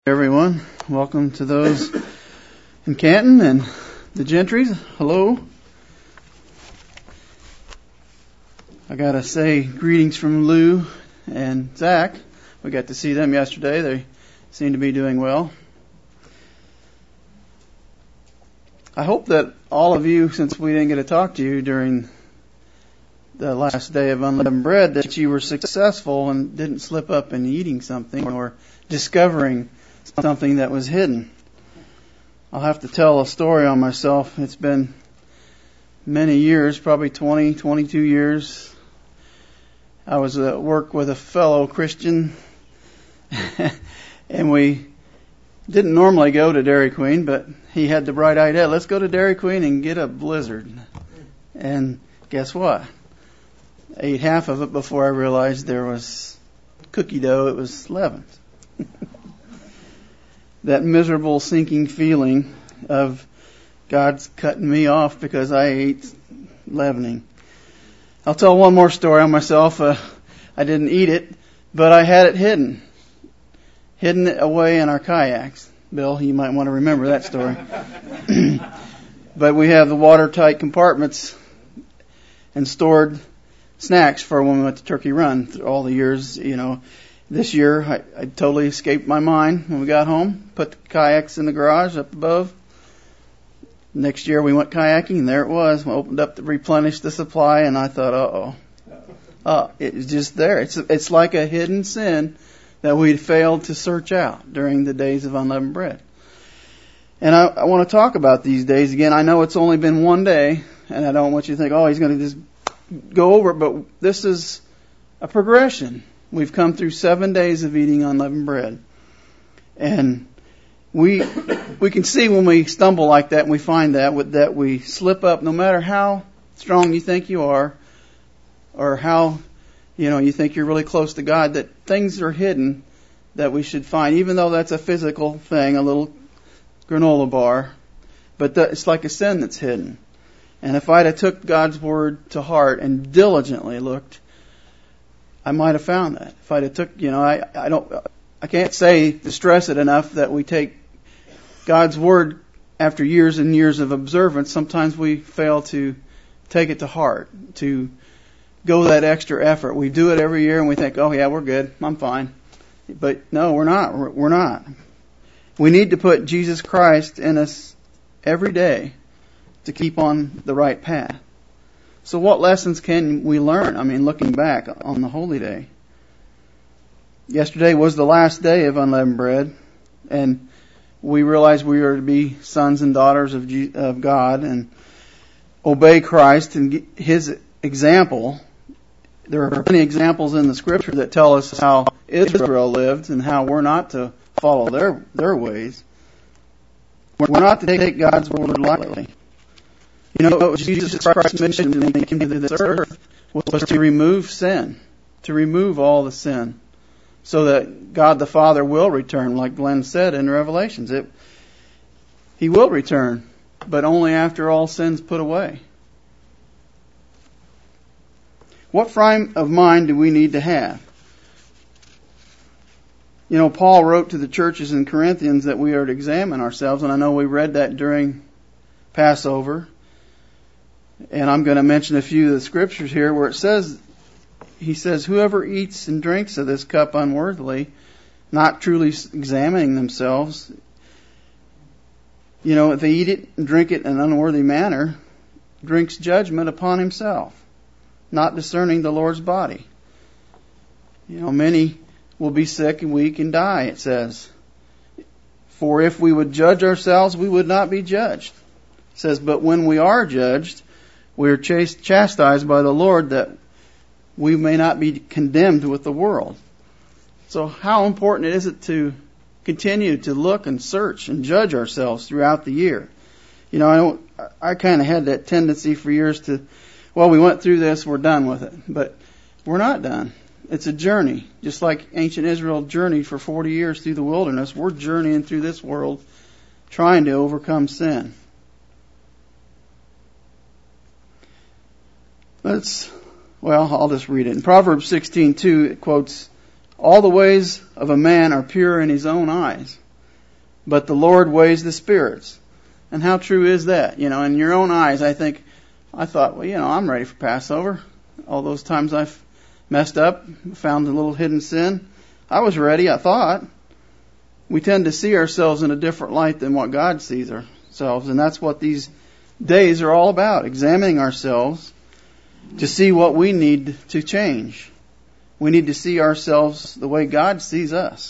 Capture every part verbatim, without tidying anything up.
Everyone, welcome to those in Canton and the Gentrys. Hello. I gotta say greetings from Lou and Zach. We got to see them yesterday. They seem to be doing well. I hope that all of you, since we didn't get to talk to you during the last day of Unleavened Bread, that you were successful and didn't slip up in eating something or discovering something that was hidden. I'll have to tell a story on myself. It's been many years, probably twenty, twenty-two years. I was at work with a fellow Christian, and we didn't normally go to Dairy Queen, but he had the bright idea, let's go to Dairy Queen and get a Blizzard. And guess what? I ate half of it before I realized there was cookie dough. It was leavened. That miserable sinking feeling of God's cutting me off because I ate leavening. I'll tell one more story on myself. Uh, I didn't eat it, but I had it hidden. Hidden away in our kayaks. Bill, you might want to remember that story. But we have the watertight compartments and stored snacks for when we went to Turkey Run through all the years, you know. This year, I, I totally escaped my mind when we got home. Put the kayaks in the garage up above. Next year, we went kayaking, and there it was. We opened up to replenish the supply, and I thought, uh-oh. Uh, it was just there. It's it's like a hidden sin that we'd failed to search out during the days of Unleavened Bread. And I, I want to talk about these days. Again, I know it's only been one day, and I don't want you to think, oh, he's going to just go over it, but this is a progression. We've come through seven days of eating unleavened bread. And we we can see when we stumble like that and we find that, that we slip up, no matter how strong you think you are or how, you know, you think you're really close to God, that things are hidden that we should find, even though that's a physical thing, a little granola bar. But that, it's like a sin that's hidden. And if I'd have took God's word to heart and diligently looked, I might have found that. If I'd have took, you know, I, I don't, I can't say, to stress it enough that we take God's word after years and years of observance. Sometimes we fail to take it to heart, to go that extra effort. We do it every year and we think, oh yeah, we're good, I'm fine. But no, we're not. We're, we're not. We need to put Jesus Christ in us every day to keep on the right path. So what lessons can we learn? I mean, looking back on the Holy Day. Yesterday was the last day of Unleavened Bread, and we realized we are to be sons and daughters of, G- of God and obey Christ and His example. There are many examples in the Scripture that tell us how Israel lived and how we're not to follow their their ways. We're not to take God's word lightly. You know, what Jesus Christ's mission when He came to this earth was to remove sin, to remove all the sin, so that God the Father will return, like Glenn said in Revelations. It, He will return, but only after all sin's put away. What frame of mind do we need to have? You know, Paul wrote to the churches in Corinthians that we are to examine ourselves, and I know we read that during Passover. And I'm going to mention a few of the scriptures here where it says, he says, whoever eats and drinks of this cup unworthily, not truly examining themselves, you know, if they eat it and drink it in an unworthy manner, drinks judgment upon himself, not discerning the Lord's body. You know, many will be sick and weak and die, it says. For if we would judge ourselves, we would not be judged. It says, but when we are judged, we are chastised by the Lord that we may not be condemned with the world. So how important is it to continue to look and search and judge ourselves throughout the year? You know, I don't, I kind of had that tendency for years to, well, we went through this, we're done with it. But we're not done. It's a journey. Just like ancient Israel journeyed for forty years through the wilderness, we're journeying through this world trying to overcome sin. Let's, well, I'll just read it. In Proverbs sixteen two, it quotes, all the ways of a man are pure in his own eyes, but the Lord weighs the spirits. And how true is that? You know, in your own eyes, I think, I thought, well, you know, I'm ready for Passover. All those times I've messed up, found a little hidden sin, I was ready, I thought. We tend to see ourselves in a different light than what God sees ourselves, and that's what these days are all about, examining ourselves to see what we need to change. We need to see ourselves the way God sees us.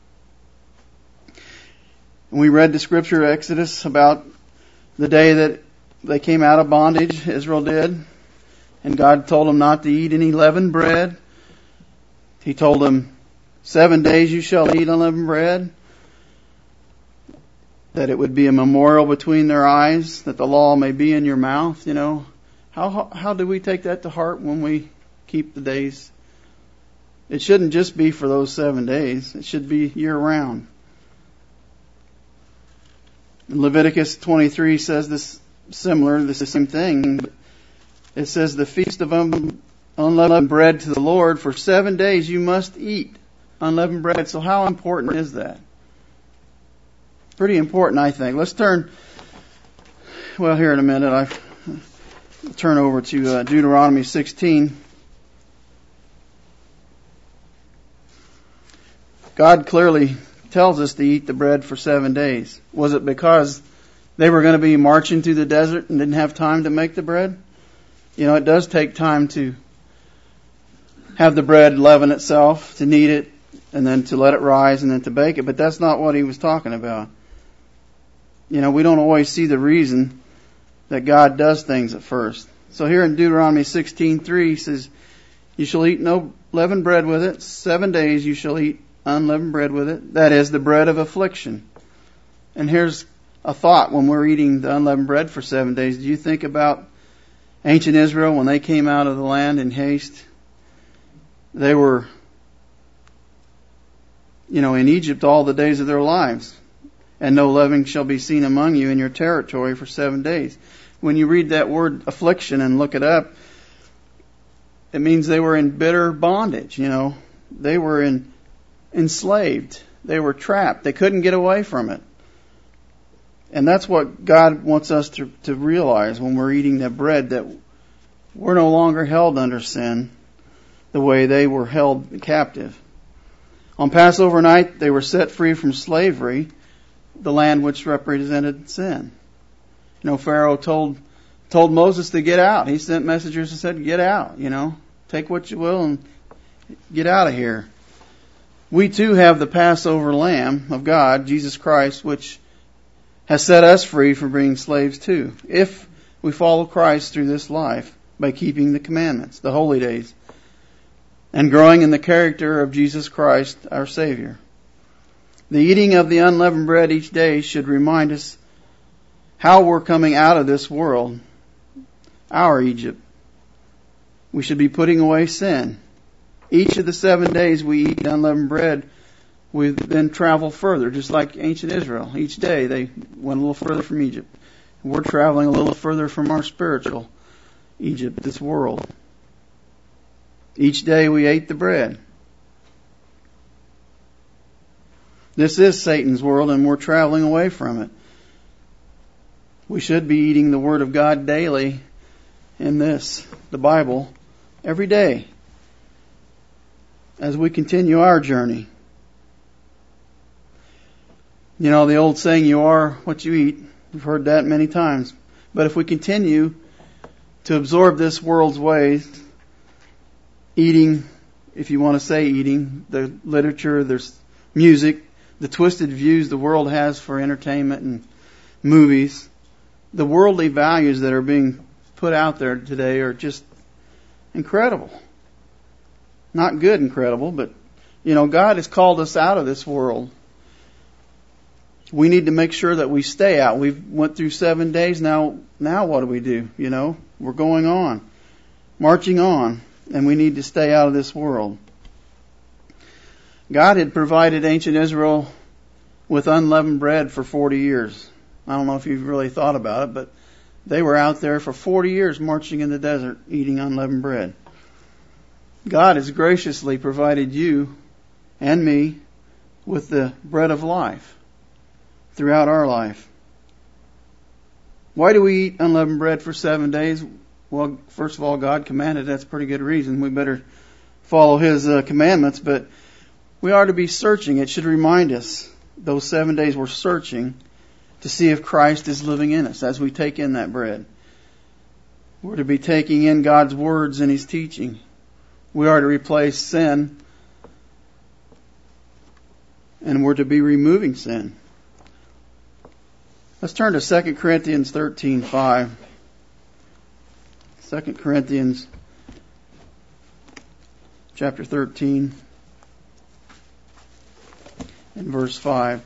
We read the scripture, Exodus, about the day that they came out of bondage, Israel did, and God told them not to eat any leavened bread. He told them, seven days you shall eat unleavened bread, that it would be a memorial between their eyes, that the law may be in your mouth. You know, how how do we take that to heart when we keep the days? It shouldn't just be for those seven days. It should be year round. Leviticus twenty-three says this similar, this the same thing. But it says the feast of unleavened bread to the Lord, for seven days you must eat unleavened bread. So how important is that? Pretty important, I think. Let's turn, well, here in a minute, I'll turn over to uh, Deuteronomy sixteen. God clearly tells us to eat the bread for seven days. Was it because they were going to be marching through the desert and didn't have time to make the bread? You know, it does take time to have the bread leaven itself, to knead it, and then to let it rise, and then to bake it. But that's not what he was talking about. You know, we don't always see the reason that God does things at first. So here in Deuteronomy sixteen three, he says, you shall eat no leavened bread with it. Seven days you shall eat unleavened bread with it. That is the bread of affliction. And here's a thought when we're eating the unleavened bread for seven days. Do you think about ancient Israel when they came out of the land in haste? They were, you know, in Egypt all the days of their lives. And no leaven shall be seen among you in your territory for seven days. When you read that word affliction and look it up, it means they were in bitter bondage, you know. They were in enslaved. They were trapped. They couldn't get away from it. And that's what God wants us to, to realize when we're eating that bread, that we're no longer held under sin the way they were held captive. On Passover night, they were set free from slavery, the land which represented sin. You know, Pharaoh told told Moses to get out. He sent messengers and said, get out, you know, take what you will and get out of here. We too have the Passover Lamb of God, Jesus Christ, which has set us free from being slaves too, if we follow Christ through this life by keeping the commandments, the holy days, and growing in the character of Jesus Christ, our Savior. The eating of the unleavened bread each day should remind us how we're coming out of this world, our Egypt. We should be putting away sin. Each of the seven days we eat unleavened bread, we then travel further, just like ancient Israel. Each day they went a little further from Egypt. We're traveling a little further from our spiritual Egypt, this world. Each day we ate the bread. This is Satan's world, and we're traveling away from it. We should be eating the Word of God daily in this, the Bible, every day as we continue our journey. You know, the old saying, you are what you eat. We've heard that many times. But if we continue to absorb this world's ways, eating, if you want to say eating, the literature, there's music, the twisted views the world has for entertainment and movies, the worldly values that are being put out there today are just incredible. Not good incredible, but, you know, God has called us out of this world. We need to make sure that we stay out. We've went through seven days. Now, now what do we do? You know, we're going on, marching on, and we need to stay out of this world. God had provided ancient Israel with unleavened bread for forty years. I don't know if you've really thought about it, but they were out there for forty years marching in the desert eating unleavened bread. God has graciously provided you and me with the bread of life throughout our life. Why do we eat unleavened bread for seven days? Well, first of all, God commanded. That's a pretty good reason. We better follow His uh, commandments. But we are to be searching. It should remind us those seven days we're searching to see if Christ is living in us as we take in that bread. We're to be taking in God's words and His teaching. We are to replace sin, and we're to be removing sin. Let's turn to Second Corinthians thirteen five. Second Corinthians chapter thirteen and verse five.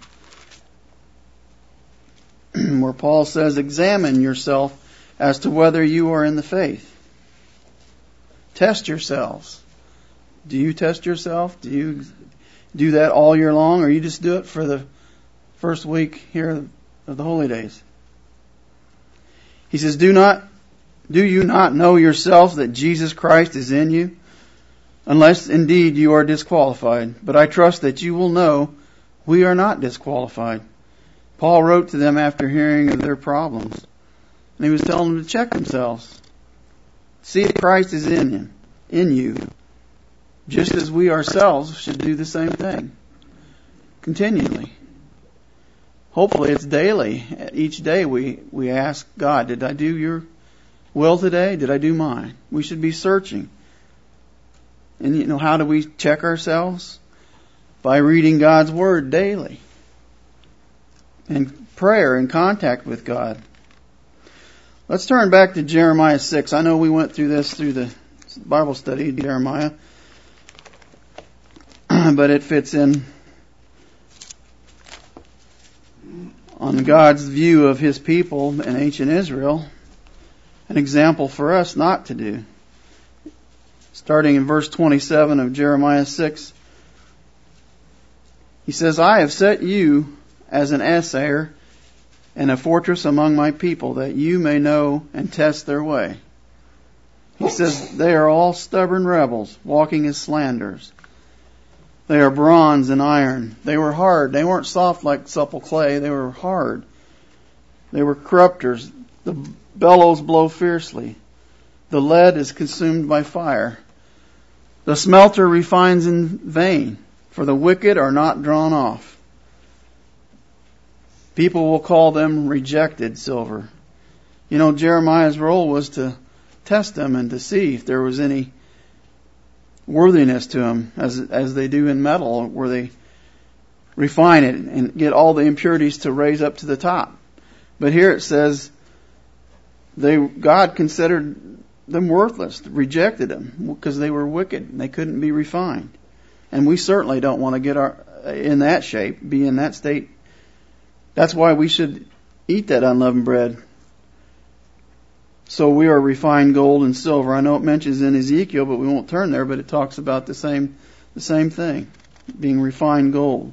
Where Paul says, "Examine yourself as to whether you are in the faith. Test yourselves." Do you test yourself? Do you do that all year long, or you just do it for the first week here of the holy days? He says, "Do not, do you not know yourselves that Jesus Christ is in you? Unless indeed you are disqualified. But I trust that you will know we are not disqualified." Paul wrote to them after hearing of their problems. And he was telling them to check themselves. See if Christ is in you, in you. Just as we ourselves should do the same thing. Continually. Hopefully it's daily. Each day we, we ask God, did I do your will today? Did I do mine? We should be searching. And you know, how do we check ourselves? By reading God's Word daily. And prayer and contact with God. Let's turn back to Jeremiah six. I know we went through this through the Bible study, Jeremiah. But it fits in on God's view of His people in ancient Israel. An example for us not to do. Starting in verse twenty-seven of Jeremiah six. He says, "I have set you as an assayer and a fortress among my people, that you may know and test their way." He says, "They are all stubborn rebels, walking as slanderers. They are bronze and iron. They were hard. They weren't soft like supple clay. They were hard. They were corrupters. The bellows blow fiercely. The lead is consumed by fire. The smelter refines in vain, for the wicked are not drawn off. People will call them rejected silver." You know, Jeremiah's role was to test them and to see if there was any worthiness to them, as as they do in metal, where they refine it and get all the impurities to raise up to the top. But here it says they God considered them worthless, rejected them because they were wicked and they couldn't be refined. And we certainly don't want to get our in that shape, be in that state. That's why we should eat that unleavened bread. So we are refined gold and silver. I know it mentions in Ezekiel, but we won't turn there, but it talks about the same, the same thing, being refined gold.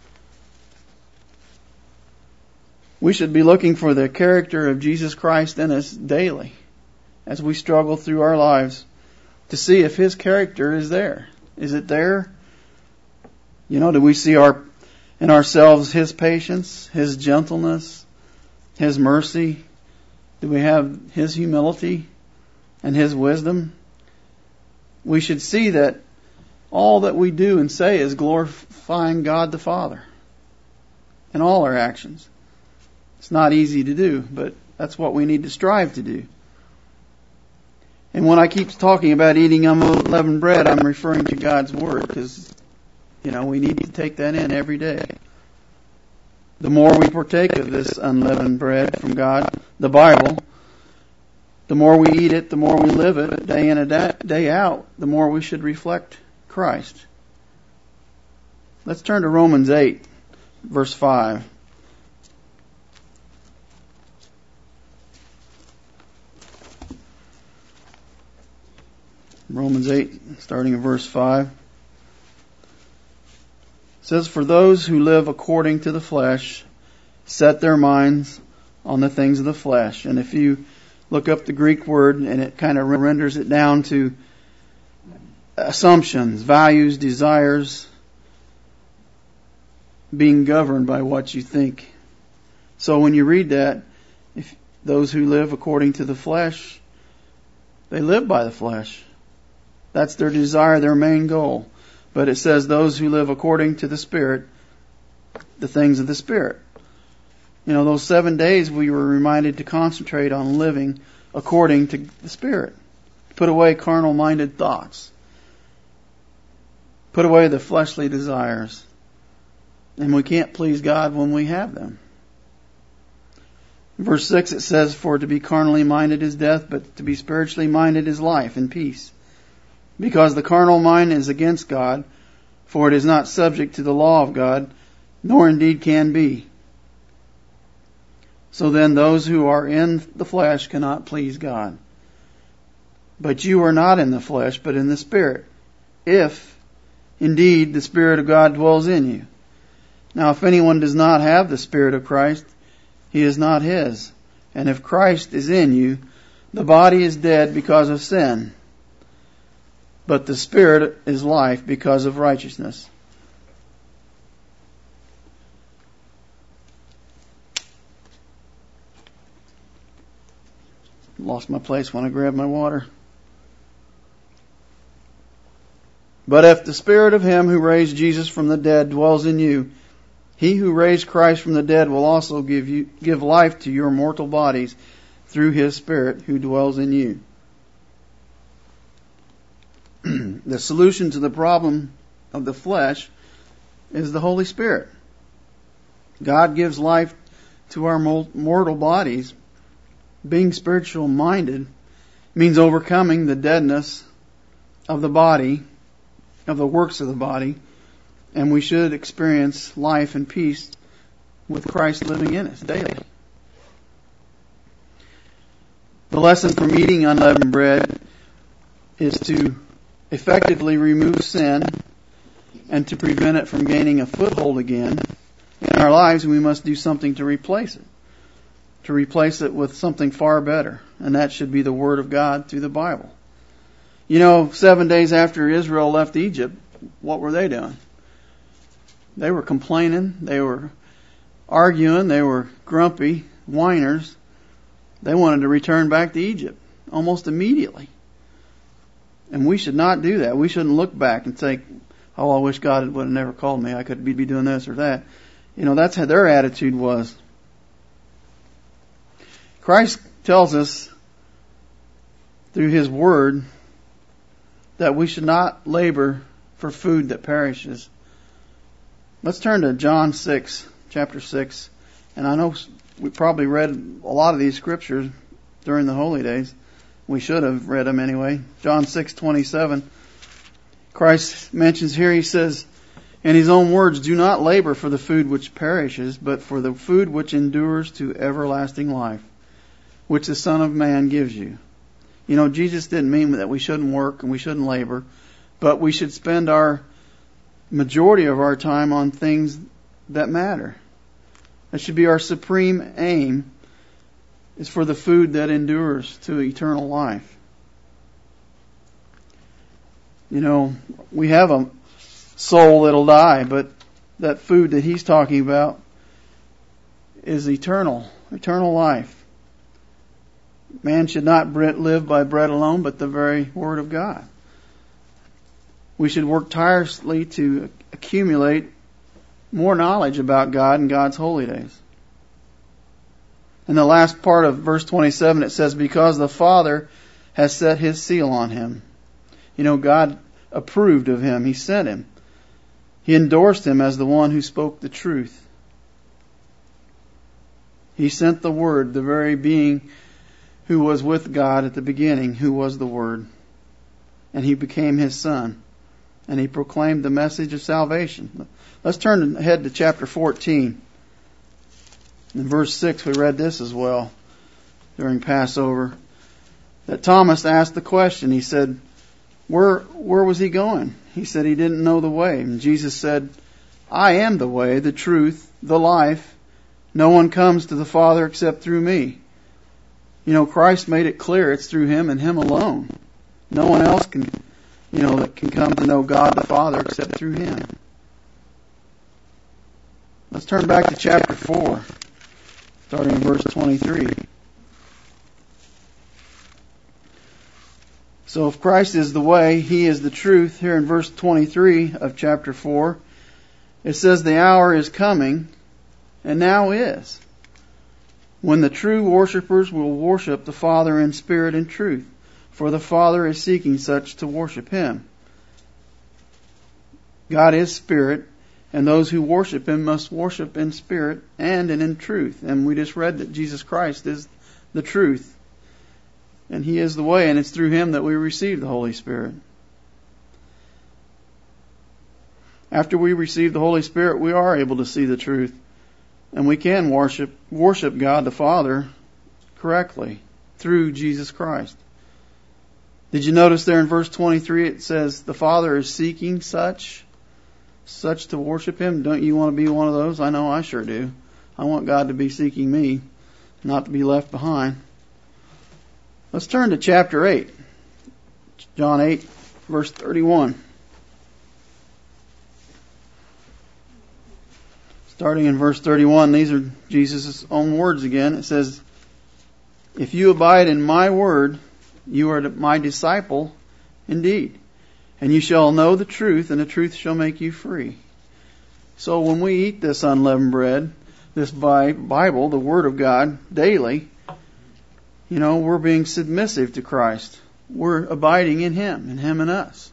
We should be looking for the character of Jesus Christ in us daily as we struggle through our lives to see if His character is there. Is it there? You know, do we see our in ourselves His patience, His gentleness, His mercy? Do we have His humility and His wisdom? We should see that all that we do and say is glorifying God the Father in all our actions. It's not easy to do, but that's what we need to strive to do. And when I keep talking about eating unleavened bread, I'm referring to God's Word, because, you know, we need to take that in every day. The more we partake of this unleavened bread from God, the Bible, the more we eat it, the more we live it, day in and day out, the more we should reflect Christ. Let's turn to Romans eight, verse five. Romans eight, starting in verse five. It says, "For those who live according to the flesh set their minds on the things of the flesh." And if you look up the Greek word, and it kind of renders it down to assumptions, values, desires, being governed by what you think So when you read that, if those who live according to the flesh, they live by the flesh. That's their desire, their main goal. But it says those who live according to the Spirit, the things of the Spirit. You know, those seven days we were reminded to concentrate on living according to the Spirit. Put away carnal-minded thoughts. Put away the fleshly desires. And we can't please God when we have them. In verse six it says, "For to be carnally minded is death, but to be spiritually minded is life and peace. Because the carnal mind is against God, for it is not subject to the law of God, nor indeed can be. So then those who are in the flesh cannot please God. But you are not in the flesh, but in the Spirit, if indeed the Spirit of God dwells in you. Now if anyone does not have the Spirit of Christ, he is not his. And if Christ is in you, the body is dead because of sin, but the Spirit is life because of righteousness." Lost my place when I grabbed my water. "But if the Spirit of Him who raised Jesus from the dead dwells in you, He who raised Christ from the dead will also give you give life to your mortal bodies through His Spirit who dwells in you." The solution to the problem of the flesh is the Holy Spirit. God gives life to our mortal bodies. Being spiritual minded means overcoming the deadness of the body, of the works of the body, and we should experience life and peace with Christ living in us daily. The lesson from eating unleavened bread is to effectively remove sin and to prevent it from gaining a foothold again in our lives. We must do something to replace it, to replace it with something far better, and that should be the Word of God through the Bible. You know, seven days after Israel left Egypt, what were they doing? They were complaining, they were arguing, they were grumpy, whiners. They wanted to return back to Egypt almost immediately. And we should not do that. We shouldn't look back and say, "Oh, I wish God would have never called me. I could be doing this or that." You know, that's how their attitude was. Christ tells us through His Word that we should not labor for food that perishes. Let's turn to John six, chapter six. And I know we probably read a lot of these scriptures during the holy days. We should have read them anyway. John six twenty-seven. Christ mentions here, He says, in His own words, "Do not labor for the food which perishes, but for the food which endures to everlasting life, which the Son of Man gives you." You know, Jesus didn't mean that we shouldn't work and we shouldn't labor, but we should spend our majority of our time on things that matter. That should be our supreme aim, is for the food that endures to eternal life. You know, we have a soul that'll die, but that food that He's talking about is eternal, eternal life. Man should not live by bread alone, but the very Word of God. We should work tirelessly to accumulate more knowledge about God and God's holy days. In the last part of verse twenty-seven, it says, "Because the Father has set His seal on Him." You know, God approved of Him. He sent Him. He endorsed Him as the one who spoke the truth. He sent the Word, the very being who was with God at the beginning, who was the Word. And He became His Son. And He proclaimed the message of salvation. Let's turn ahead to chapter fourteen. In verse six, we read this as well during Passover. That Thomas asked the question. He said, where, where was he going? He said he didn't know the way. And Jesus said, "I am the way, the truth, the life. No one comes to the Father except through me." You know, Christ made it clear it's through Him and Him alone. No one else can, you know, that can come to know God the Father except through Him. Let's turn back to chapter four. starting in verse twenty-three. So if Christ is the way, He is the truth. Here in verse twenty-three of chapter four, it says, the hour is coming, and now is, when the true worshipers will worship the Father in spirit and truth, for the Father is seeking such to worship Him. God is spirit, and those who worship Him must worship in spirit and in truth. And we just read that Jesus Christ is the truth. And He is the way, and it's through Him that we receive the Holy Spirit. After we receive the Holy Spirit, we are able to see the truth. And we can worship worship God the Father correctly through Jesus Christ. Did you notice there in verse twenty-three it says the Father is seeking such, such to worship Him? Don't you want to be one of those? I know I sure do. I want God to be seeking me, not to be left behind. Let's turn to chapter eight. John eight, verse thirty-one. Starting in verse thirty-one, these are Jesus' own words again. It says, if you abide in my word, you are my disciple indeed. And you shall know the truth, and the truth shall make you free. So when we eat this unleavened bread, this Bible, the Word of God, daily, you know, we're being submissive to Christ. We're abiding in Him, and Him in us.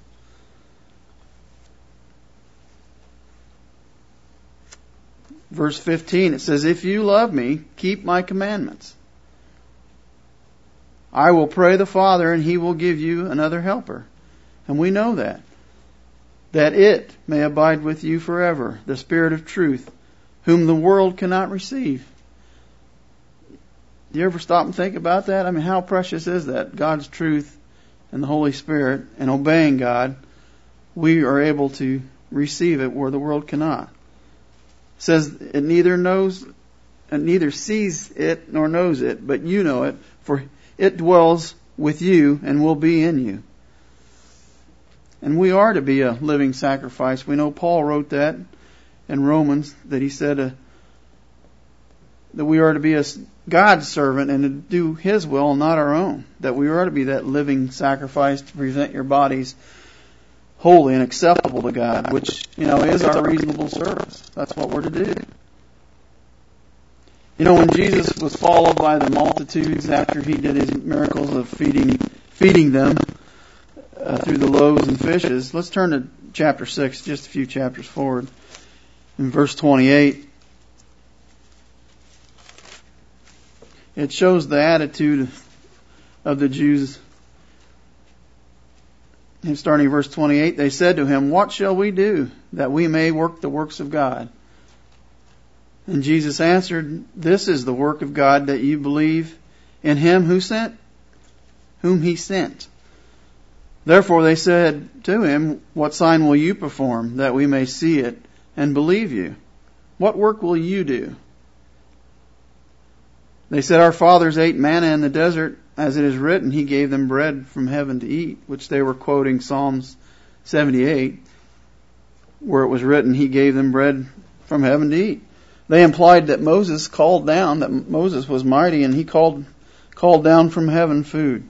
Verse fifteen, it says, if you love me, keep my commandments. I will pray the Father, and He will give you another helper. And we know that. That it may abide with you forever, the Spirit of truth, whom the world cannot receive. Do you ever stop and think about that? I mean, how precious is that? God's truth and the Holy Spirit, and obeying God, we are able to receive it where the world cannot. It says it neither knows, it neither sees it nor knows it, but you know it, for it dwells with you and will be in you. And we are to be a living sacrifice. We know Paul wrote that in Romans, that he said uh, that we are to be a God's servant and to do His will, not our own. That we are to be that living sacrifice to present your bodies holy and acceptable to God, which, you know, is our reasonable service. That's what we're to do. You know, when Jesus was followed by the multitudes after He did His miracles of feeding feeding them uh, through the loaves and fishes, let's turn to chapter six, just a few chapters forward. In verse twenty-eight, it shows the attitude of the Jews. And starting in verse twenty-eight, they said to Him, what shall we do that we may work the works of God? And Jesus answered, this is the work of God, that you believe in Him who sent, whom He sent. Therefore they said to Him, what sign will you perform, that we may see it and believe you? What work will you do? They said, our fathers ate manna in the desert, as it is written, He gave them bread from heaven to eat, which they were quoting Psalms seventy-eight, where it was written, He gave them bread from heaven to eat. They implied that Moses called down, that Moses was mighty, and he called called down from heaven food.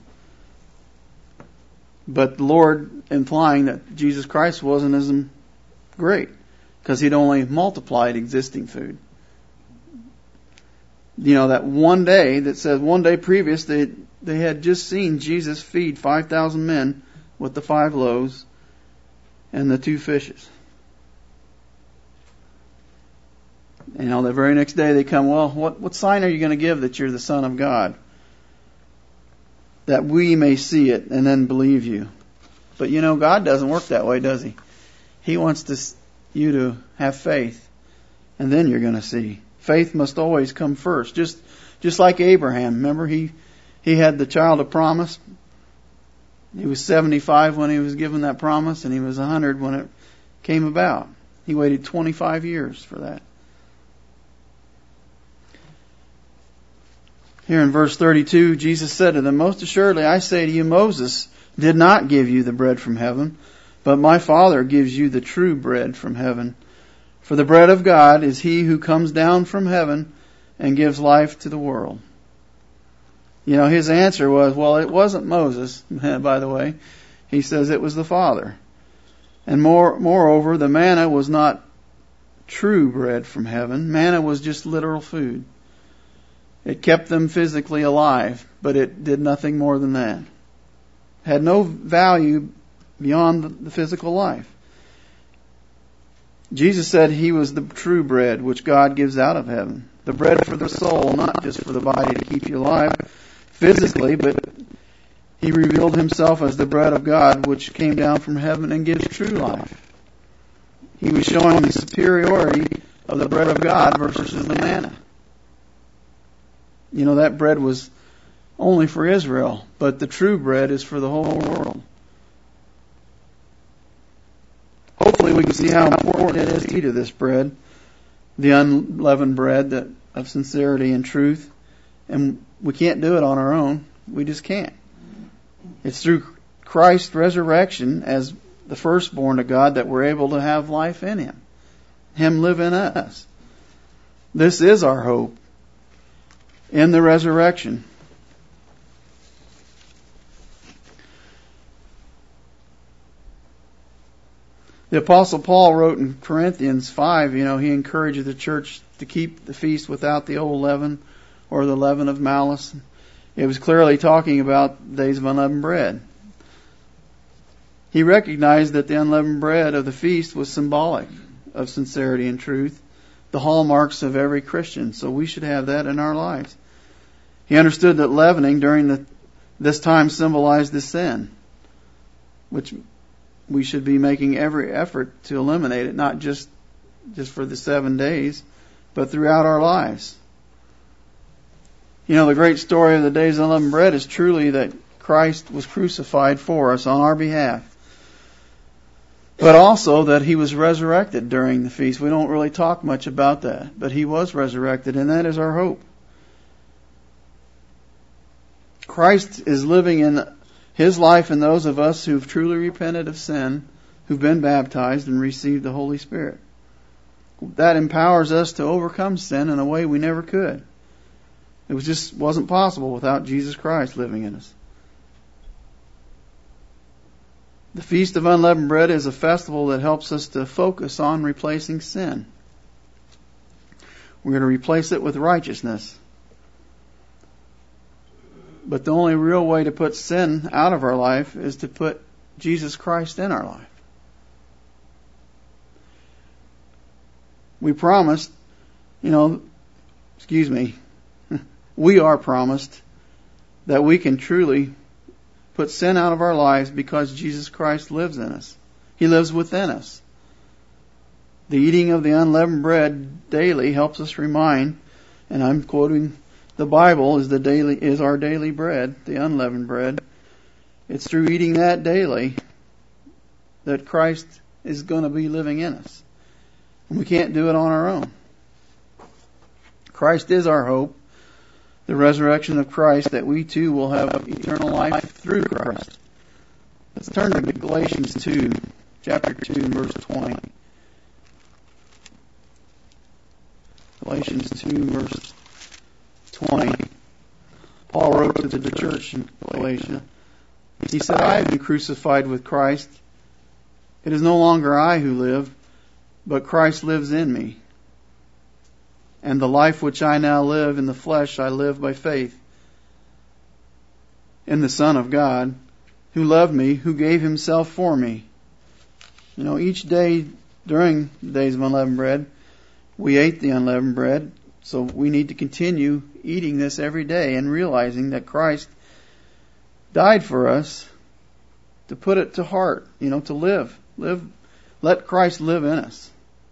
But the Lord implying that Jesus Christ wasn't as great, because He'd only multiplied existing food. You know, that one day, that says one day previous, they they had just seen Jesus feed five thousand men with the five loaves and the two fishes. You know, the very next day they come, well, what, what sign are you going to give that you're the Son of God? That we may see it and then believe you. But you know, God doesn't work that way, does He? He wants to, you to have faith, and then you're going to see. Faith must always come first. Just just like Abraham. Remember, he he had the child of promise. He was seventy-five when he was given that promise, and he was one hundred when it came about. He waited twenty-five years for that. Here in verse thirty-two, Jesus said to them, most assuredly I say to you, Moses did not give you the bread from heaven, but my Father gives you the true bread from heaven. For the bread of God is He who comes down from heaven and gives life to the world. You know, his answer was, well, it wasn't Moses, by the way. He says it was the Father. And more, moreover, the manna was not true bread from heaven. Manna was just literal food. It kept them physically alive, but it did nothing more than that. It had no value beyond the physical life. Jesus said he was the true bread which God gives out of heaven. The bread for the soul, not just for the body to keep you alive physically, but he revealed himself as the bread of God which came down from heaven and gives true life. He was showing the superiority of the bread of God versus the manna. You know, that bread was only for Israel, but the true bread is for the whole world. Hopefully we can see how important it is to eat of this bread, the unleavened bread that of sincerity and truth. And we can't do it on our own. We just can't. It's through Christ's resurrection as the firstborn of God that we're able to have life in Him. Him live in us. This is our hope in the resurrection. The Apostle Paul wrote in Corinthians five, you know, he encouraged the church to keep the feast without the old leaven or the leaven of malice. It was clearly talking about days of unleavened bread. He recognized that the unleavened bread of the feast was symbolic of sincerity and truth, the hallmarks of every Christian. So we should have that in our lives. He understood that leavening during the, this time symbolized the sin, which we should be making every effort to eliminate it, not just just for the seven days, but throughout our lives. You know, the great story of the days of unleavened bread is truly that Christ was crucified for us on our behalf, but also that He was resurrected during the feast. We don't really talk much about that, but He was resurrected, and that is our hope. Christ is living in His life in those of us who've truly repented of sin, who've been baptized and received the Holy Spirit. That empowers us to overcome sin in a way we never could. It was just wasn't possible without Jesus Christ living in us. The Feast of Unleavened Bread is a festival that helps us to focus on replacing sin. We're going to replace it with righteousness. But the only real way to put sin out of our life is to put Jesus Christ in our life. We promised, you know, excuse me, we are promised that we can truly put sin out of our lives because Jesus Christ lives in us. He lives within us. The eating of the unleavened bread daily helps us remind, and I'm quoting the Bible, is the daily is our daily bread, the unleavened bread. It's through eating that daily that Christ is going to be living in us. And we can't do it on our own. Christ is our hope, the resurrection of Christ, that we too will have eternal life through Christ. Let's turn to Galatians two, chapter two, and verse twenty. Galatians two, verse twenty. Paul wrote to the church in Galatia. He said, I have been crucified with Christ. It is no longer I who live, but Christ lives in me. And the life which I now live in the flesh, I live by faith in the Son of God, who loved me, who gave Himself for me. You know, each day during the days of unleavened bread, we ate the unleavened bread. So we need to continue eating this every day and realizing that Christ died for us, to put it to heart, you know, to live. Live. Let Christ live in us.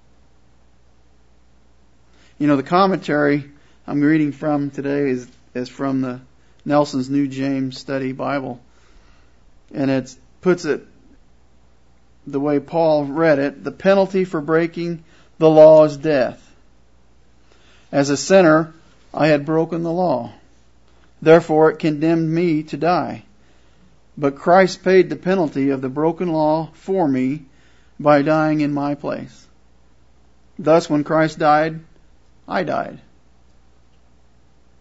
You know, the commentary I'm reading from today is, is from the Nelson's New James Study Bible. And it puts it the way Paul read it: the penalty for breaking the law is death. As a sinner, I had broken the law. Therefore, it condemned me to die. But Christ paid the penalty of the broken law for me by dying in my place. Thus, when Christ died, I died.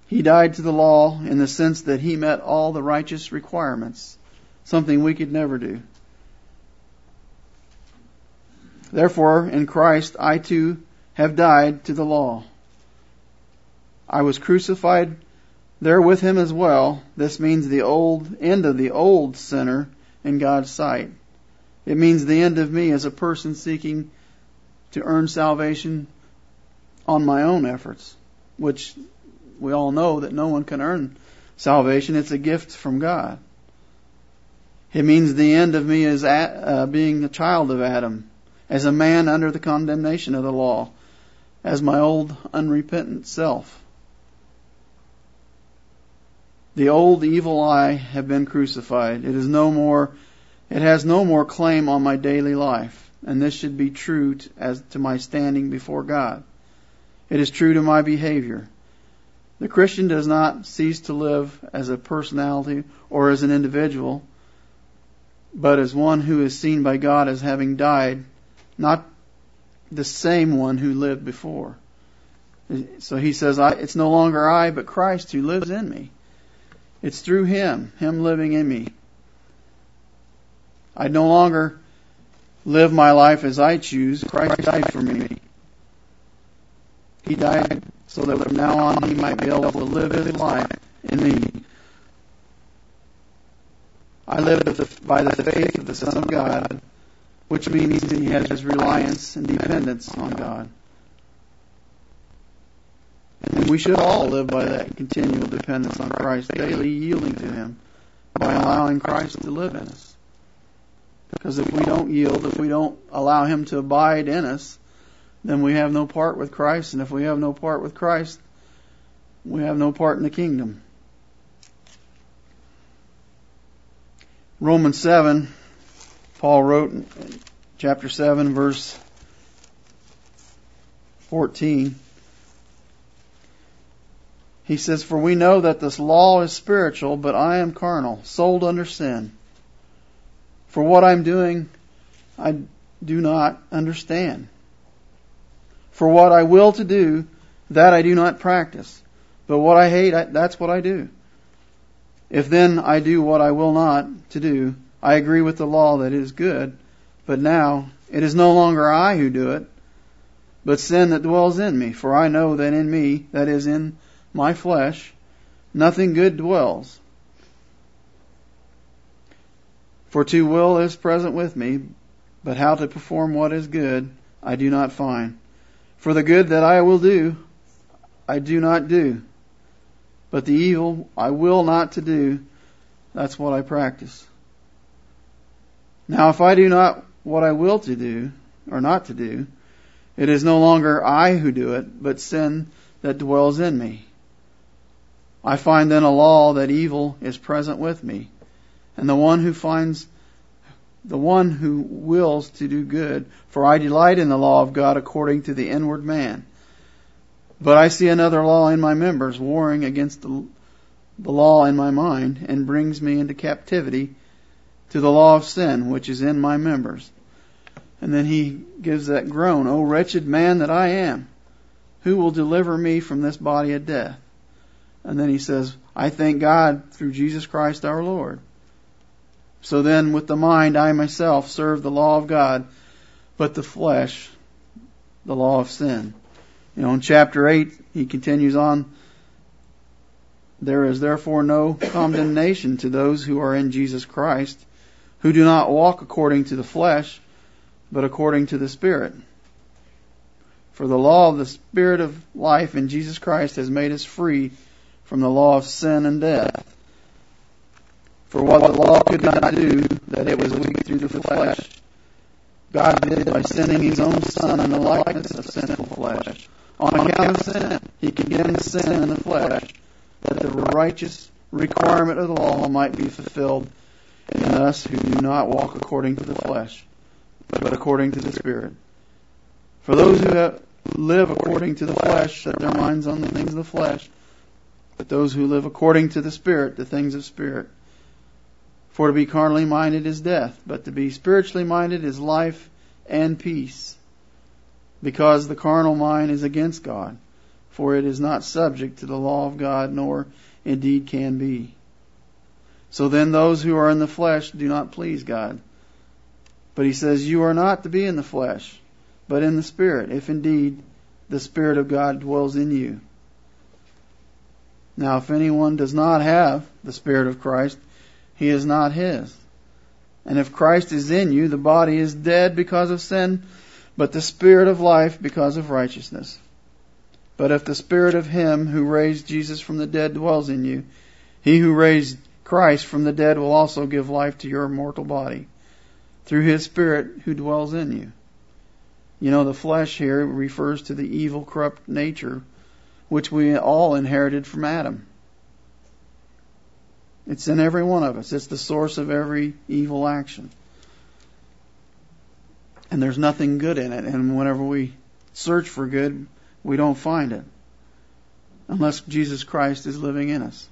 He died to the law in the sense that he met all the righteous requirements, something we could never do. Therefore, in Christ, I too have died to the law. I was crucified there with him as well. This means the old end of the old sinner in God's sight. It means the end of me as a person seeking to earn salvation on my own efforts, which we all know that no one can earn salvation. It's a gift from God. It means the end of me as uh, being a child of Adam, as a man under the condemnation of the law, as my old unrepentant self. The old evil I have been crucified. It is no more, it has no more claim on my daily life, and this should be true to, as to my standing before God. It is true to my behavior. The Christian does not cease to live as a personality or as an individual, but as one who is seen by God as having died, not the same one who lived before. So he says, I, it's no longer I, but Christ who lives in me. It's through Him, Him living in me. I no longer live my life as I choose. Christ died for me. He died so that from now on He might be able to live His life in me. I live by the faith of the Son of God, which means He has His reliance and dependence on God. And we should all live by that continual dependence on Christ, daily yielding to Him by allowing Christ to live in us. Because if we don't yield, if we don't allow Him to abide in us, then we have no part with Christ. And if we have no part with Christ, we have no part in the kingdom. Romans seven, Paul wrote in chapter seven, verse fourteen. He says, "For we know that this law is spiritual, but I am carnal, sold under sin. For what I'm doing, I do not understand. For what I will to do, that I do not practice. But what I hate, I, that's what I do. If then I do what I will not to do, I agree with the law that it is good. But now it is no longer I who do it, but sin that dwells in me. For I know that in me, that is in my flesh, nothing good dwells. For to will is present with me, but how to perform what is good, I do not find. For the good that I will do, I do not do. But the evil I will not to do, that's what I practice. Now if I do not what I will to do, or not to do, it is no longer I who do it, but sin that dwells in me. I find then a law that evil is present with me, and the one who finds, the one who wills to do good, for I delight in the law of God according to the inward man. But I see another law in my members, warring against the, the law in my mind, and brings me into captivity to the law of sin, which is in my members." And then he gives that groan, "O wretched man that I am, who will deliver me from this body of death?" And then he says, "I thank God through Jesus Christ our Lord. So then with the mind I myself serve the law of God, but the flesh, the law of sin." You know, in chapter eight, he continues on, "There is therefore no condemnation to those who are in Jesus Christ, who do not walk according to the flesh, but according to the Spirit. For the law of the Spirit of life in Jesus Christ has made us free from the law of sin and death. For what the law could not do, that it was weak through the flesh, God did by sending His own Son in the likeness of sinful flesh. On account of sin, He condemned sin in the flesh, that the righteous requirement of the law might be fulfilled in us who do not walk according to the flesh, but according to the Spirit. For those who have, live according to the flesh set their minds on the things of the flesh, but those who live according to the Spirit, the things of Spirit. For to be carnally minded is death, but to be spiritually minded is life and peace. Because the carnal mind is against God, for it is not subject to the law of God, nor indeed can be. So then those who are in the flesh do not please God. But he says, you are not to be in the flesh, but in the Spirit, if indeed the Spirit of God dwells in you. Now if anyone does not have the Spirit of Christ, he is not his. And if Christ is in you, the body is dead because of sin, but the Spirit of life because of righteousness. But if the Spirit of Him who raised Jesus from the dead dwells in you, He who raised Christ from the dead will also give life to your mortal body, through His Spirit who dwells in you. You know, the flesh here refers to the evil, corrupt nature which we all inherited from Adam. It's in every one of us. It's the source of every evil action. And there's nothing good in it. And whenever we search for good, we don't find it. Unless Jesus Christ is living in us.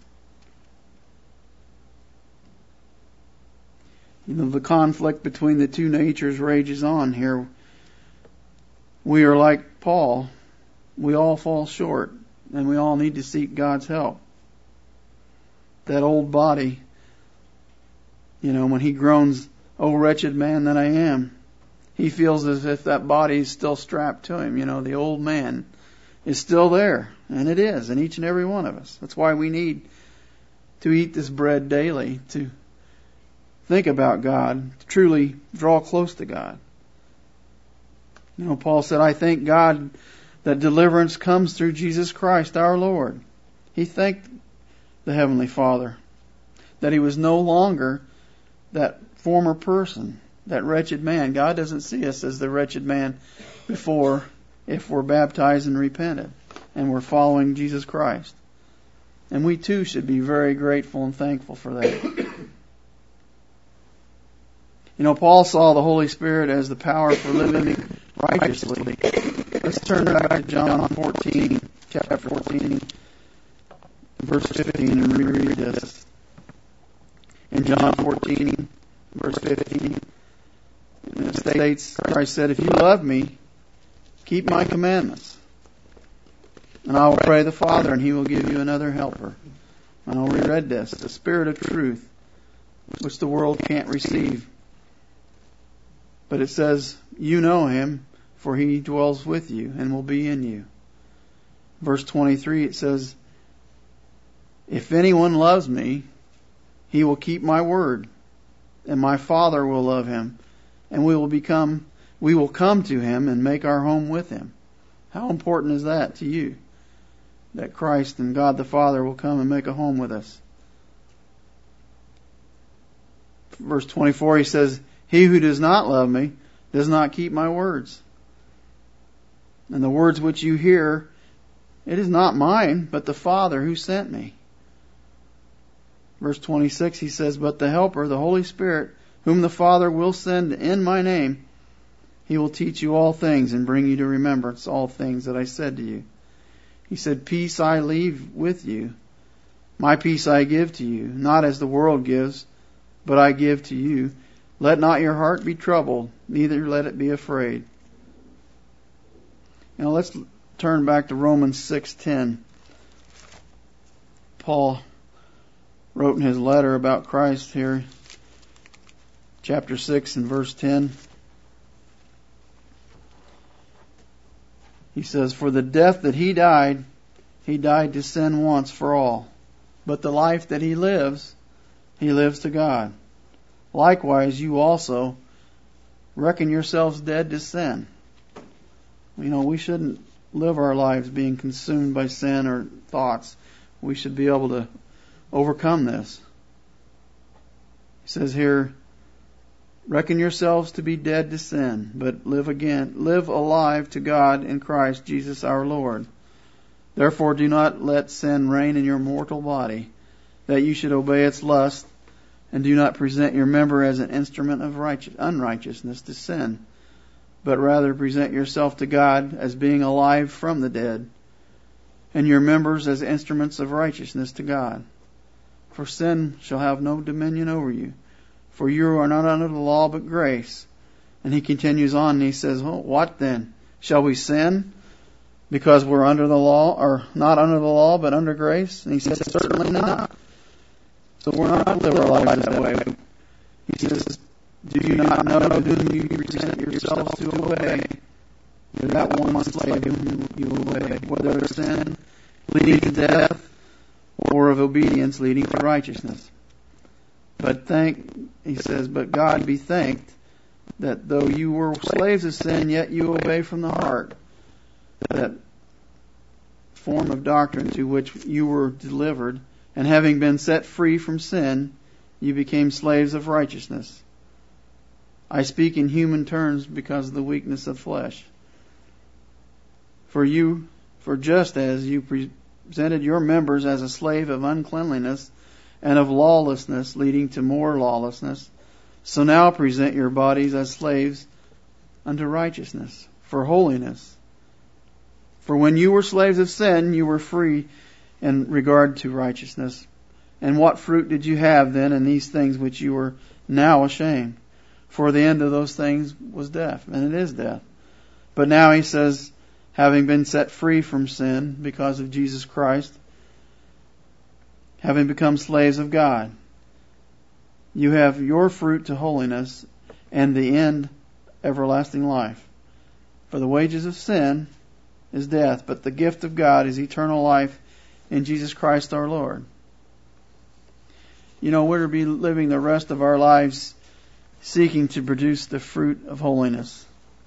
You know, the conflict between the two natures rages on here. We are like Paul. We all fall short. And we all need to seek God's help. That old body, you know, when he groans, "Oh, wretched man that I am," he feels as if that body is still strapped to him. You know, the old man is still there. And it is in each and every one of us. That's why we need to eat this bread daily, to think about God, to truly draw close to God. You know, Paul said, "I thank God that deliverance comes through Jesus Christ our Lord." He thanked the Heavenly Father that he was no longer that former person, that wretched man. God doesn't see us as the wretched man before, if we're baptized and repented and we're following Jesus Christ. And we too should be very grateful and thankful for that. You know, Paul saw the Holy Spirit as the power for living righteously. Let's turn back to John fourteen, chapter fourteen, verse fifteen, and reread this. In John fourteen, verse fifteen, it states, Christ said, "If you love me, keep my commandments. And I will pray the Father, and He will give you another helper." And I already read this, the Spirit of truth, which the world can't receive. But it says, you know Him, for He dwells with you and will be in you. Verse twenty-three, it says, "If anyone loves me, he will keep my word, and my Father will love him, and we will become, we will come to him and make our home with him." How important is that to you? That Christ and God the Father will come and make a home with us. Verse twenty-four, he says, "He who does not love me does not keep my words. And the words which you hear, it is not mine, but the Father who sent me." Verse twenty-six, he says, "But the Helper, the Holy Spirit, whom the Father will send in my name, He will teach you all things and bring you to remembrance all things that I said to you." He said, "Peace I leave with you. My peace I give to you, not as the world gives, but I give to you. Let not your heart be troubled, neither let it be afraid." Now let's turn back to Romans six ten. Paul wrote in his letter about Christ here, chapter six and verse ten. He says, "For the death that He died, He died to sin once for all. But the life that He lives, He lives to God. Likewise, you also reckon yourselves dead to sin." You know, we shouldn't live our lives being consumed by sin or thoughts. We should be able to overcome this. He says here, "Reckon yourselves to be dead to sin, but live again, live alive to God in Christ Jesus our Lord. Therefore do not let sin reign in your mortal body, that you should obey its lust, and do not present your member as an instrument of righteous, unrighteousness to sin, but rather present yourself to God as being alive from the dead, and your members as instruments of righteousness to God. For sin shall have no dominion over you, for you are not under the law but grace." And he continues on and he says, "Oh, what then? Shall we sin because we're under the law, or not under the law, but under grace? And he says, certainly not. So we're not to live our lives that way. He says, do you not know to whom you present yourselves to obey? You're that one slave whom you obey, whether of sin leading to death or of obedience leading to righteousness. But thank, he says, but God be thanked that though you were slaves of sin, yet you obey from the heart that form of doctrine to which you were delivered, and having been set free from sin, you became slaves of righteousness. I speak in human terms because of the weakness of flesh. For you, for just as you presented your members as a slave of uncleanliness and of lawlessness leading to more lawlessness, so now present your bodies as slaves unto righteousness, for holiness. For when you were slaves of sin, you were free in regard to righteousness. And what fruit did you have then in these things which you were now ashamed? For the end of those things was death, and it is death. But now he says, having been set free from sin because of Jesus Christ, having become slaves of God, you have your fruit to holiness, and the end everlasting life. For the wages of sin is death, but the gift of God is eternal life in Jesus Christ our Lord. You know, we're to be living the rest of our lives seeking to produce the fruit of holiness.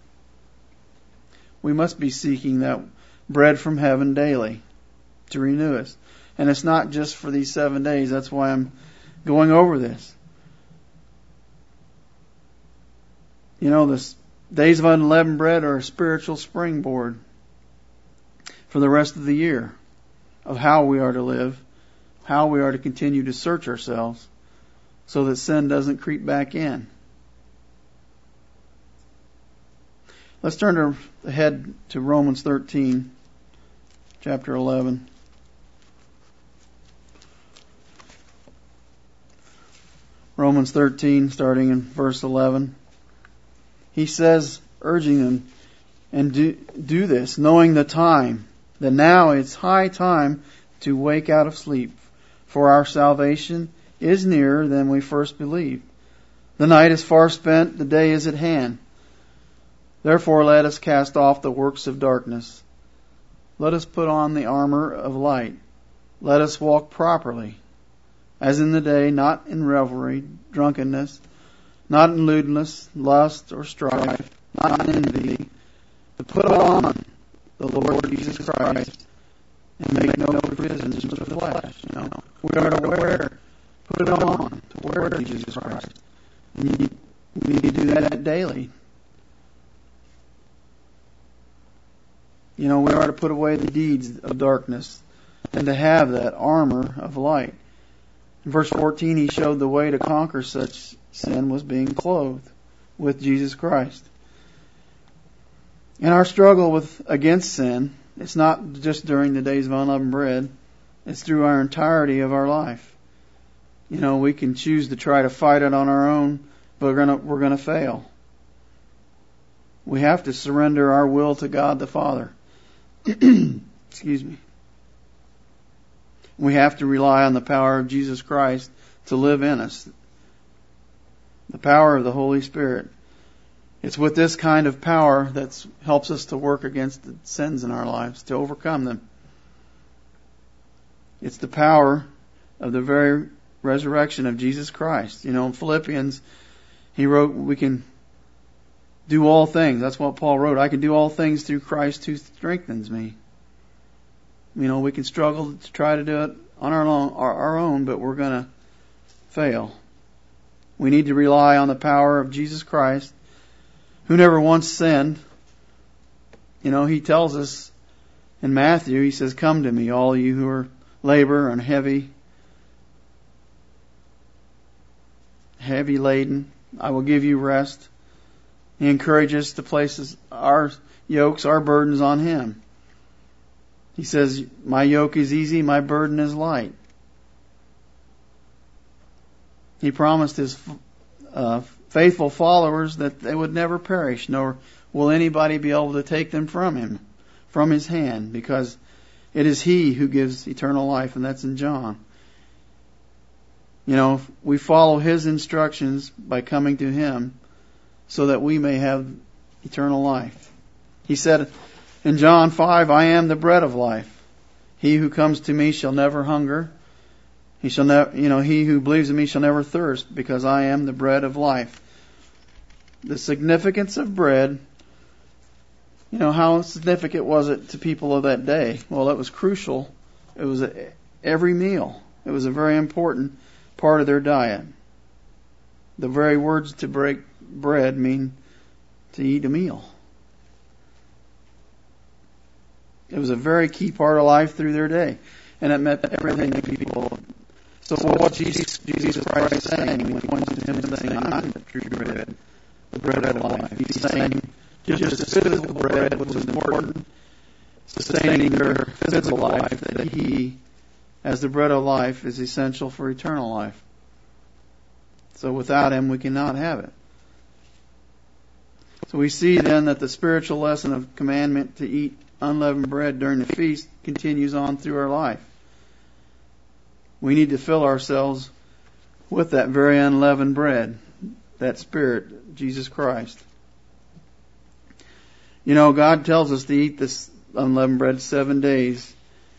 We must be seeking that bread from heaven daily to renew us. And it's not just for these seven days. That's why I'm going over this. You know, the days of unleavened bread are a spiritual springboard for the rest of the year of how we are to live, how we are to continue to search ourselves so that sin doesn't creep back in. Let's turn to ahead to Romans thirteen, chapter eleven. Romans thirteen, starting in verse eleven. He says, urging them, and do, do this, knowing the time, that now it's high time to wake out of sleep, for our salvation is nearer than we first believed. The night is far spent, the day is at hand. Therefore let us cast off the works of darkness. Let us put on the armor of light. Let us walk properly, as in the day, not in revelry, drunkenness, not in lewdness, lust, or strife, not in envy, but put on the Lord Jesus Christ, and make no provisions for the flesh. You know, we are to wear, put it on, to wear Jesus Christ. And you, we need to do that daily. You know, we are to put away the deeds of darkness and to have that armor of light. In verse fourteen, he showed the way to conquer such sin was being clothed with Jesus Christ. In our struggle with against sin, it's not just during the days of unleavened bread. It's through our entirety of our life. You know, we can choose to try to fight it on our own, but we're gonna we're gonna fail. We have to surrender our will to God the Father. Excuse me. We have to rely on the power of Jesus Christ to live in us. The power of the Holy Spirit. It's with this kind of power that helps us to work against the sins in our lives, to overcome them. It's the power of the very resurrection of Jesus Christ. You know, in Philippians, he wrote, we can do all things. That's what Paul wrote. I can do all things through Christ who strengthens me. You know, we can struggle to try to do it on our own, our, our own, but we're going to fail. We need to rely on the power of Jesus Christ, who never once sinned. You know, he tells us in Matthew, he says, come to me, all you who are labor and heavy, heavy laden. I will give you rest. He encourages us to place our yokes, our burdens on him. He says, my yoke is easy, my burden is light. He promised his uh, faithful followers that they would never perish, nor will anybody be able to take them from him. from His hand, because it is He who gives eternal life, and that's in John. You know, we follow His instructions by coming to Him so that we may have eternal life. He said in John five, I am the bread of life. He who comes to me shall never hunger. He shall never, you know, he who believes in me shall never thirst, because I am the bread of life. The significance of bread, you know, how significant was it to people of that day? Well, it was crucial. It was a, every meal. It was a very important part of their diet. The very words to break bread mean to eat a meal. It was a very key part of life through their day. And it meant everything to people. So what Jesus, Jesus Christ is saying when he points to Him saying, I'm the true bread, the bread of life. He's saying just as physical bread was important, sustaining their physical life, that He, as the bread of life, is essential for eternal life. So without Him, we cannot have it. So we see then that the spiritual lesson of commandment to eat unleavened bread during the feast continues on through our life. We need to fill ourselves with that very unleavened bread, that Spirit, Jesus Christ. You know, God tells us to eat this unleavened bread seven days.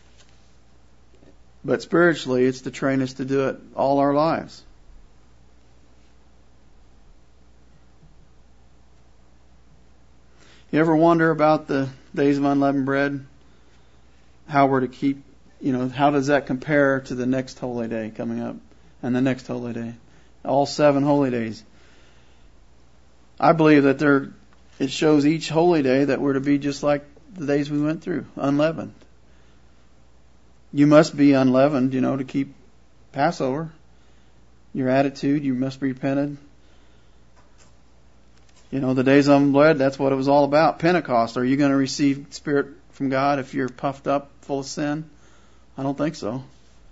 But spiritually, it's to train us to do it all our lives. You ever wonder about the days of unleavened bread? How we're to keep, you know, how does that compare to the next holy day coming up and the next holy day? All seven holy days. I believe that there, it shows each holy day that we're to be just like the days we went through, unleavened. You must be unleavened, you know, to keep Passover. Your attitude, you must be repented. You know, the days of unleavened bread, that's what it was all about. Pentecost, are you going to receive Spirit from God if you're puffed up, full of sin? I don't think so.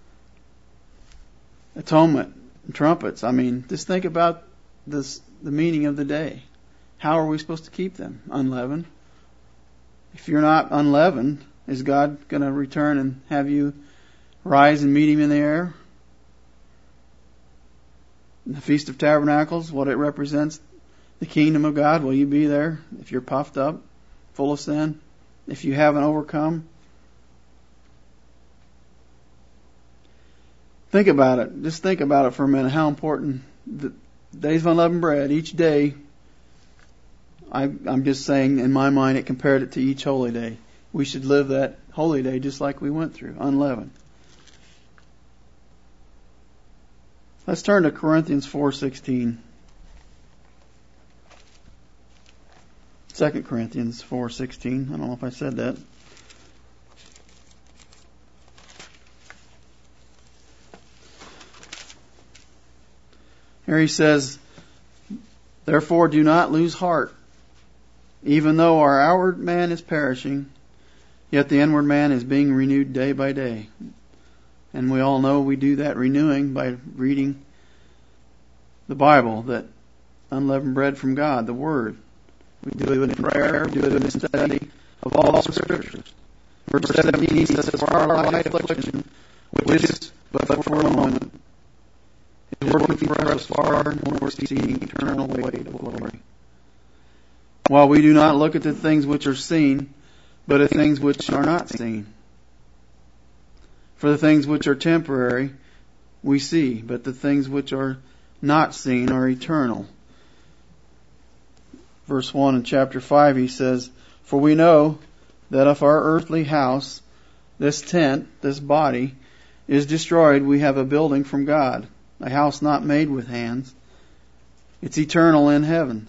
Atonement, trumpets. I mean, just think about this, the meaning of the day. How are we supposed to keep them? Unleavened. If you're not unleavened, is God going to return and have you rise and meet Him in the air? In the Feast of Tabernacles, what it represents, the kingdom of God, will you be there if you're puffed up, full of sin? If you haven't overcome? Think about it. Just think about it for a minute, how important the days of unleavened bread, each day, I, I'm just saying, in my mind, it compared it to each holy day. We should live that holy day just like we went through, unleavened. Let's turn to Corinthians four sixteen. Second Corinthians four sixteen. I don't know if I said that. Here he says, therefore do not lose heart. Even though our outward man is perishing, yet the inward man is being renewed day by day. And we all know we do that renewing by reading the Bible, that unleavened bread from God, the Word. We do it in prayer, we do it in the study of all the Scriptures. Verse seventeen says, for our light affliction, which is but for a moment, is working for us far more exceeding eternal weight of glory. While we do not look at the things which are seen, but at things which are not seen. For the things which are temporary we see, but the things which are not seen are eternal. Verse one in chapter five, he says, for we know that if our earthly house, this tent, this body, is destroyed, we have a building from God, a house not made with hands. It's eternal in heaven.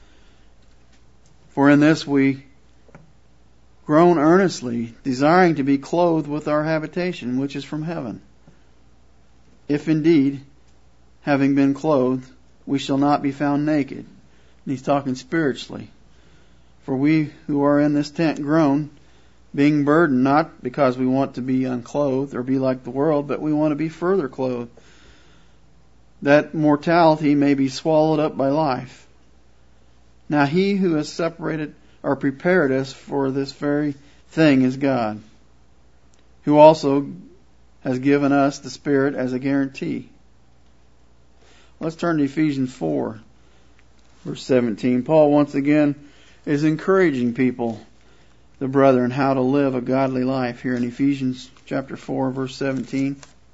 For in this we groan earnestly, desiring to be clothed with our habitation, which is from heaven. If indeed, having been clothed, we shall not be found naked. And he's talking spiritually. For we who are in this tent groan, being burdened, not because we want to be unclothed or be like the world, but we want to be further clothed, that mortality may be swallowed up by life. Now he who has separated or prepared us for this very thing is God, who also has given us the Spirit as a guarantee. Let's turn to Ephesians four, verse seventeen. Paul once again is encouraging people, the brethren, how to live a godly life here in Ephesians chapter four, verse seventeen.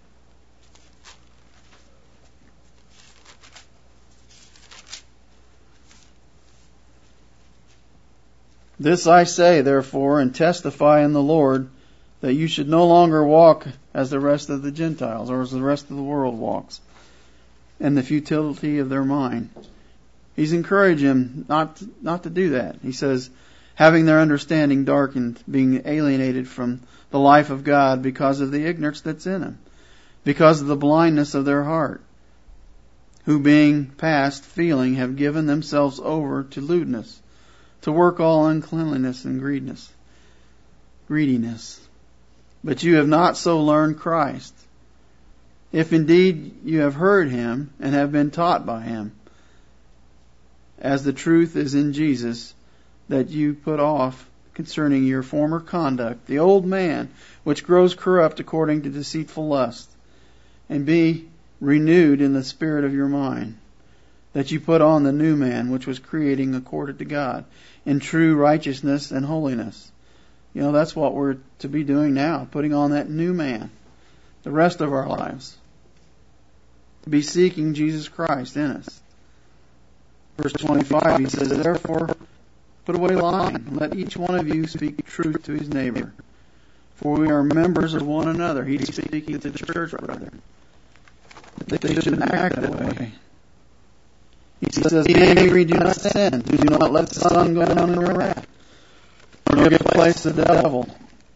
This I say, therefore, and testify in the Lord, that you should no longer walk as the rest of the Gentiles, or as the rest of the world walks, in the futility of their mind. He's encouraging them not to, not to do that. He says, having their understanding darkened, being alienated from the life of God because of the ignorance that's in them, because of the blindness of their heart, who being past feeling have given themselves over to lewdness, to work all uncleanliness and greediness. greediness. But you have not so learned Christ, if indeed you have heard Him and have been taught by Him, as the truth is in Jesus, that you put off concerning your former conduct the old man, which grows corrupt according to deceitful lust, and be renewed in the spirit of your mind, that you put on the new man, which was creating according to God, in true righteousness and holiness. You know, that's what we're to be doing now, putting on that new man the rest of our lives. To be seeking Jesus Christ in us. Verse twenty-five, he says, therefore, put away lying. Let each one of you speak truth to his neighbor. For we are members of one another. He's speaking to the church, brother. They shouldn't act that way. He says, be angry, do not sin. Do not let the sun go down in your wrath. Or give place to the devil.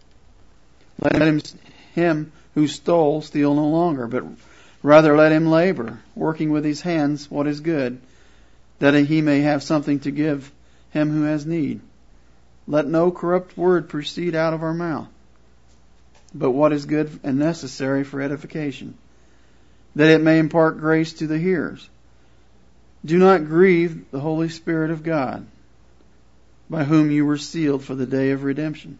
Let him, him who stole steal no longer, but rather let him labor, working with his hands what is good, that he may have something to give him who has need. Let no corrupt word proceed out of our mouth, but what is good and necessary for edification, that it may impart grace to the hearers. Do not grieve the Holy Spirit of God, by whom you were sealed for the day of redemption.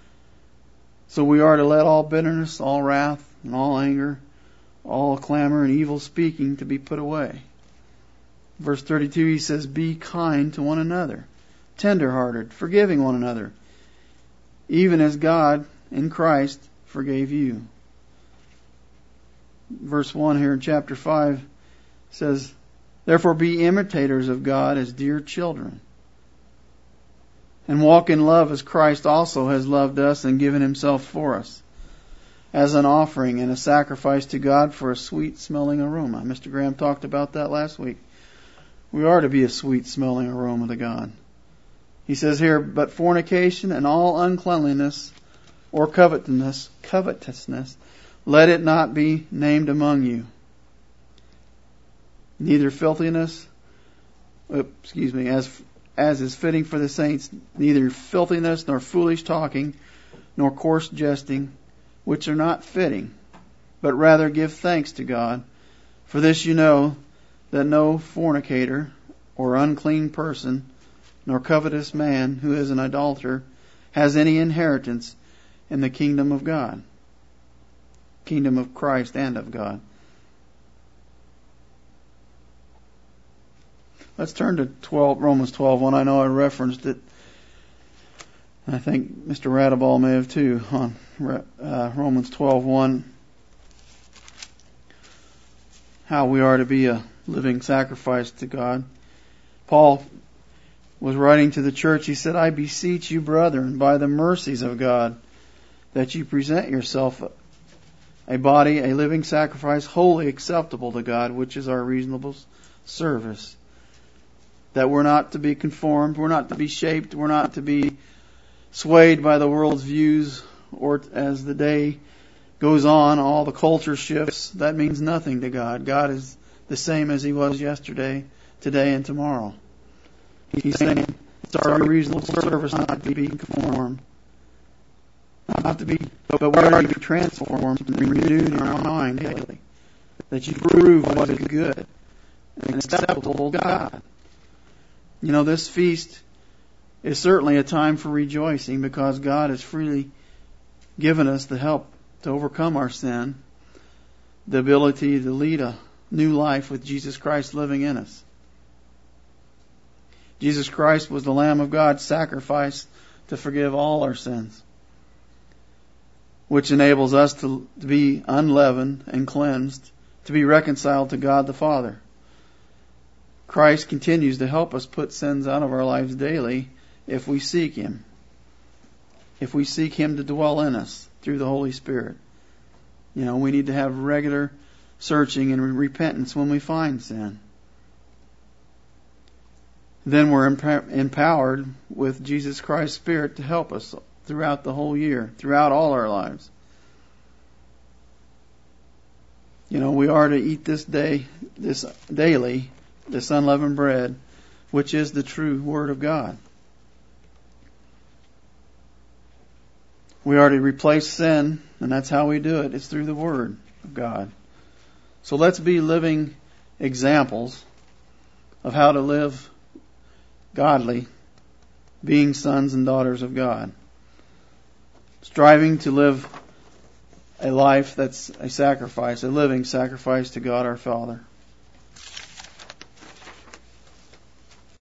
So we are to let all bitterness, all wrath, and all anger, all clamor and evil speaking to be put away. Verse thirty-two, he says, be kind to one another, tender-hearted, forgiving one another, even as God in Christ forgave you. Verse one here in chapter five says, therefore be imitators of God as dear children, and walk in love as Christ also has loved us and given Himself for us, as an offering and a sacrifice to God for a sweet-smelling aroma. Mister Graham talked about that last week. We are to be a sweet-smelling aroma to God. He says here, but fornication and all uncleanliness or covetousness, covetousness, let it not be named among you. Neither filthiness, excuse me, as as is fitting for the saints, neither filthiness nor foolish talking, nor coarse jesting, which are not fitting, but rather give thanks to God. For this you know, that no fornicator or unclean person, nor covetous man who is an idolater, has any inheritance in the kingdom of God, kingdom of Christ and of God. Let's turn to twelve, Romans twelve one. I know I referenced it. I think Mister Radaball may have too, on uh, Romans twelve one. How we are to be a living sacrifice to God. Paul was writing to the church. He said, I beseech you, brethren, by the mercies of God, that you present yourself a body, a living sacrifice, wholly acceptable to God, which is our reasonable service. That we're not to be conformed, we're not to be shaped, we're not to be swayed by the world's views, or as the day goes on, all the culture shifts. That means nothing to God. God is the same as He was yesterday, today, and tomorrow. He's saying it's our reasonable service not to be conformed, not to be, but we are to be transformed and renewed in our mind daily, that you prove what is good and acceptable to God. You know, this feast is certainly a time for rejoicing, because God has freely given us the help to overcome our sin, the ability to lead a new life with Jesus Christ living in us. Jesus Christ was the Lamb of God sacrificed to forgive all our sins, which enables us to, to be unleavened and cleansed, to be reconciled to God the Father. Christ continues to help us put sins out of our lives daily if we seek Him. If we seek Him to dwell in us through the Holy Spirit. You know, we need to have regular searching and repentance when we find sin. Then we're empowered with Jesus Christ's Spirit to help us throughout the whole year, throughout all our lives. You know, we are to eat this day, this daily, this unleavened bread, which is the true Word of God. We are to replace sin, and that's how we do it. It's through the Word of God. So let's be living examples of how to live godly, being sons and daughters of God. Striving to live a life that's a sacrifice, a living sacrifice to God our Father.